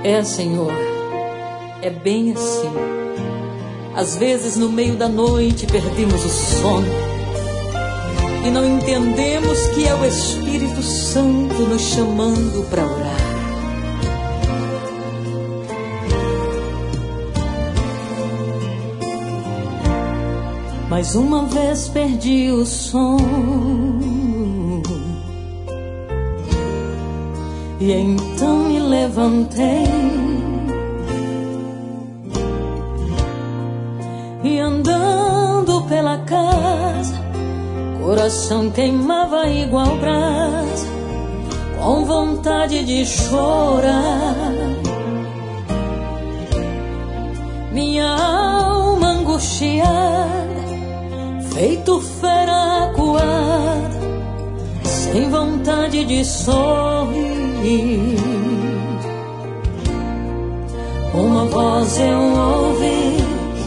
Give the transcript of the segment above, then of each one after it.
Senhor, é bem assim. Às vezes no meio da noite perdemos o sono e não entendemos que é o Espírito Santo nos chamando para orar. Mais uma vez perdi o sono e então me levantei e andando pela casa, coração queimava igual brasa, com vontade de chorar. Minha alma angustiada, feito fera acuada, sem vontade de sorrir. Uma voz eu ouvi,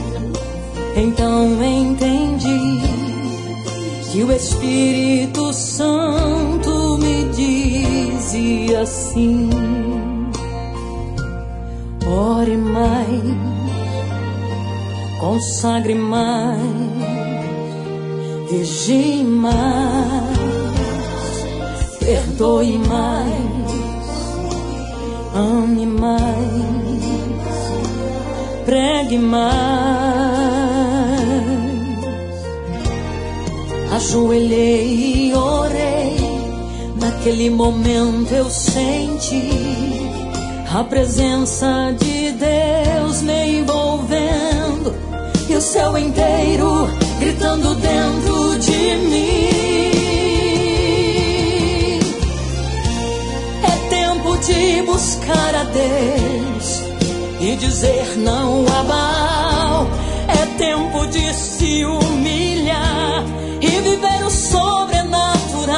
então entendi que o Espírito Santo me dizia assim: ore mais, consagre mais, vigie mais, perdoe mais, ame mais, pregue mais. Ajoelhei e orei, naquele momento eu senti a presença de Deus me envolvendo e o céu inteiro gritando dentro de mim. É tempo de buscar a Deus e dizer não a Baal. É tempo de se humilhar e viver o sobrenatural.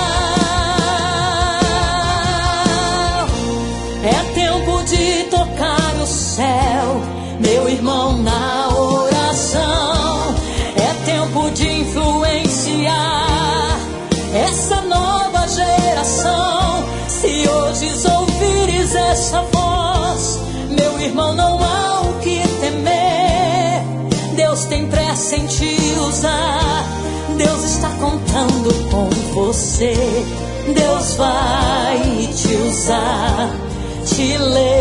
É tempo de tocar o céu, meu irmão, na oração. É tempo de influenciar essa nova geração. Se hoje ouvires essa voz, meu irmão, não há o que temer. Deus tem pressa em te usar. Deus está contando com você. Deus vai te usar, te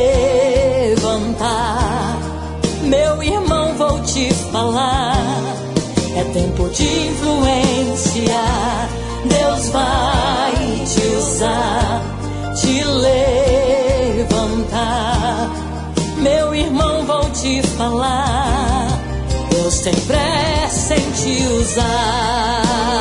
levantar. Meu irmão, vou te falar, é tempo de influenciar. Deus vai te usar, te levantar. Meu irmão, vou te falar, Deus tem pressa em te usar.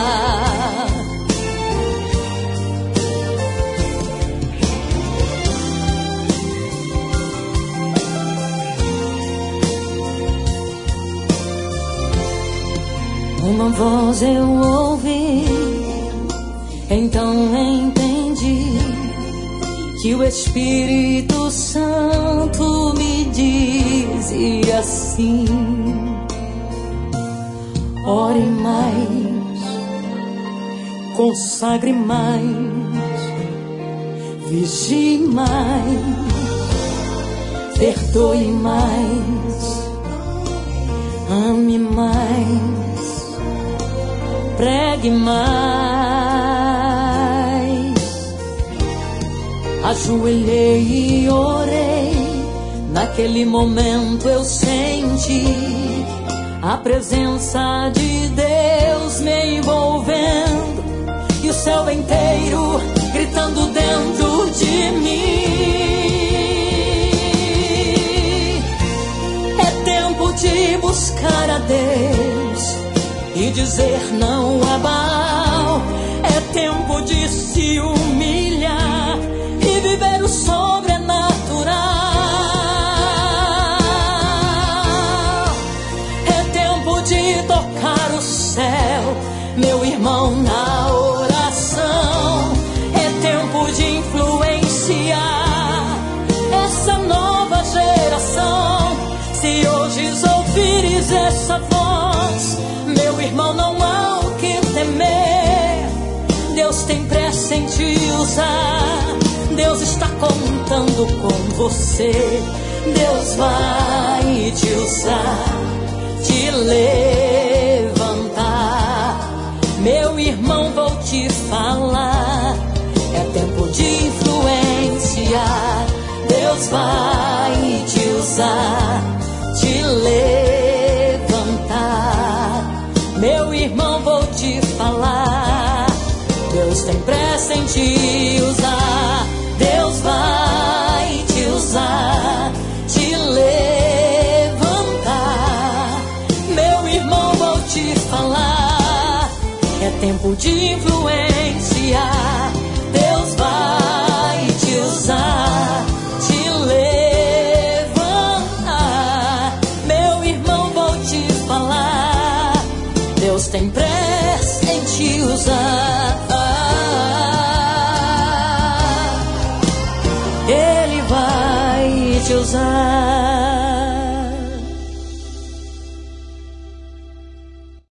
Uma voz eu ouvi, então entendi que o Espírito Santo me dizia assim: ore mais, consagre mais, vigie mais, perdoe mais, ame mais, pregue mais. Ajoelhei e orei, naquele momento eu senti a presença de Deus me envolvendo e o céu inteiro gritando dentro de mim. É tempo de buscar a Deus e dizer não a Baal. É tempo de se humilhar e viver o sobrenatural. É tempo de tocar o céu, meu irmão, na oração. É tempo de influenciar essa nova geração. Se hoje ouvires essa voz, meu irmão, não há o que temer. Deus tem pressa em te usar. Deus está contando com você. Deus vai te usar, te levantar. Meu irmão, vou te falar, é tempo de influenciar. Deus vai te usar, te levantar. Meu irmão, vou te falar, Deus tem pressa em te usar. Deus vai te usar, te levantar. Meu irmão, vou te falar, é tempo de influenciar. Deus vai te usar, te levantar. Meu irmão, vou te falar, Deus tem pressa em te usar. Ele vai te usar.